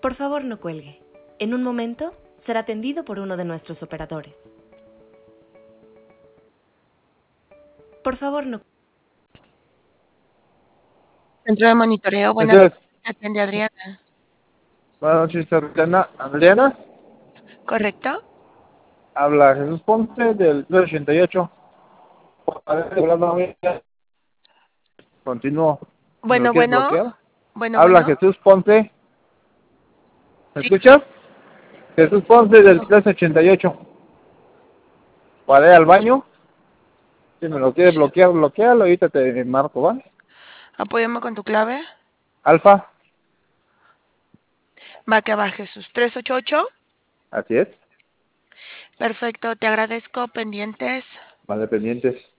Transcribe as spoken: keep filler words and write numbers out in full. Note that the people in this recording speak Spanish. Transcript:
Por favor, no cuelgue. En un momento será atendido por uno de nuestros operadores. Por favor, no. Centro de monitoreo, buenas Entonces, noches, atiende Adriana. buenas noches, Adriana. Adriana, ¿Correcto? habla Jesús Ponce del tres ochenta y ocho. Continúo. ¿Me lo Bueno, quieres bueno, bloquear? bueno, Habla bueno. Jesús Ponce. ¿Me Sí, escuchas? Jesús Ponce del tres ochenta y ocho. Para ir al baño. Si me lo quieres bloquear, bloquealo. Ahorita te marco, ¿va? apóyame con tu clave. Alfa. Va que va, Jesús. tres ocho ocho. Así es. Perfecto, te agradezco. Pendientes. Vale, pendientes.